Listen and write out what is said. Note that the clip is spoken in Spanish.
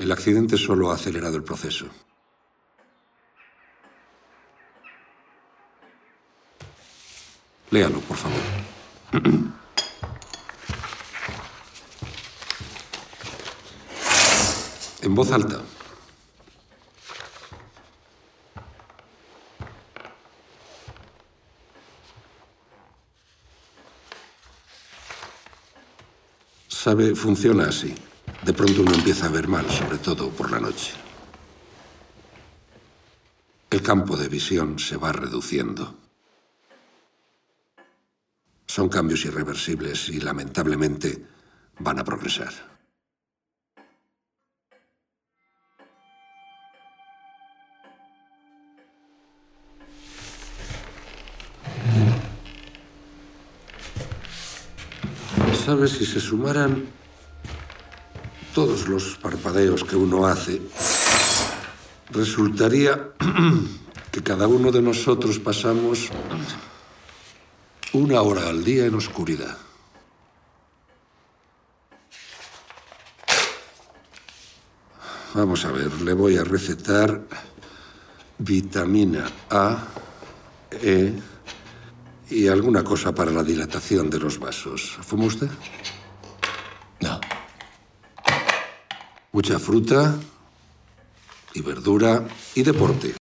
El accidente solo ha acelerado el proceso. Léalo, por favor. En voz alta. Sabe, funciona así. De pronto uno empieza a ver mal, sobre todo por la noche. El campo de visión se va reduciendo. Son cambios irreversibles y, lamentablemente, van a progresar. ¿Sabes? Si se sumaran todos los parpadeos que uno hace, resultaría que cada uno de nosotros pasamos 1 hora al día en oscuridad. Vamos a ver, le voy a recetar vitamina A, E y alguna cosa para la dilatación de los vasos. ¿Fuma usted? No. Mucha fruta y verdura y deporte.